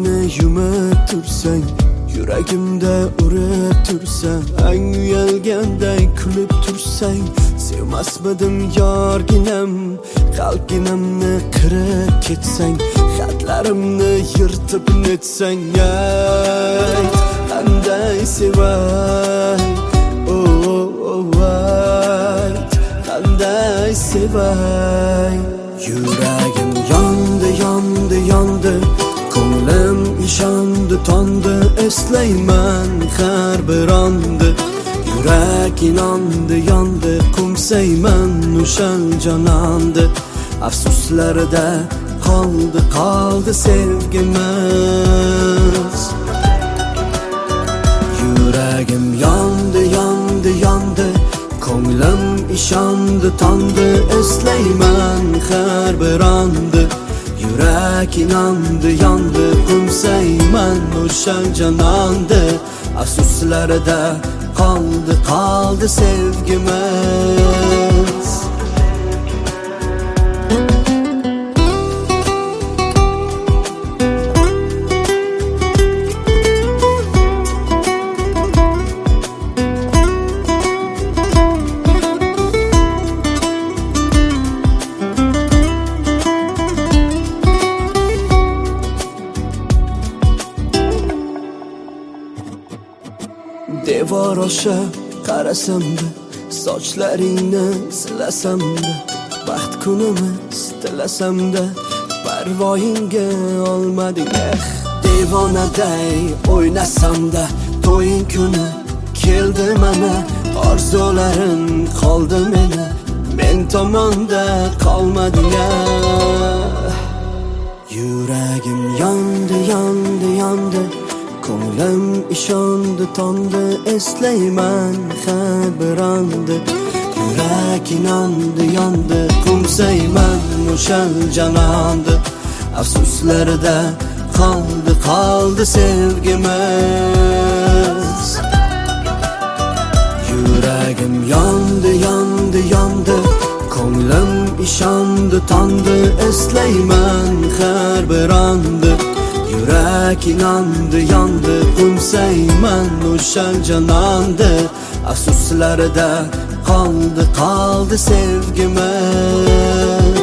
Ko'zimni yumib tursang, yuragimda urib tursang, ang uyalganday kulib tursang, sevmasmidim yorginam, qalbginamni qirib ketsang, xatlarimni yirtib netsang, ayt qanday sevay, ayt qanday sevay. Yuragim yondi, yondi, yondi, ko'nglim ishondi, tondi, eslayman har bir onni. Yurak inondi, yondi, qo'msayman o'shal jononni. Afsuslarida qoldi sevgimiz. Yuragim yondi, yondi, yondi, ko'nglim ishondi, tondi, eslayman har bir onni. Yurak inondi, yondi, qo'msayman o'shal jononni. Afsuslarida qoldi sevgimiz. Devor osha qarasamda, sochlaringni silasamda, baxt kunimiz tilasamda, parvoyingga olmading. Devonaday o'ynasamda, to'ying kuni keldi mana, orzularim qoldi meni, men tomonda qolmading. Yuragim yondi, yondi, yondi, ko'nglim ishondi, tondi, eslayman har bir onni. Yurak inondi, yondi, qo'msayman o'shal jononni. Afsuslarida qoldi sevgimiz. Yuragim yondi, yondi, yondi, ko'nglim ishondi, tondi, eslayman har bir onni. Yurak inondi, yondi, qo'msayman o'shal jononni. Afsuslarida qoldi sevgimiz.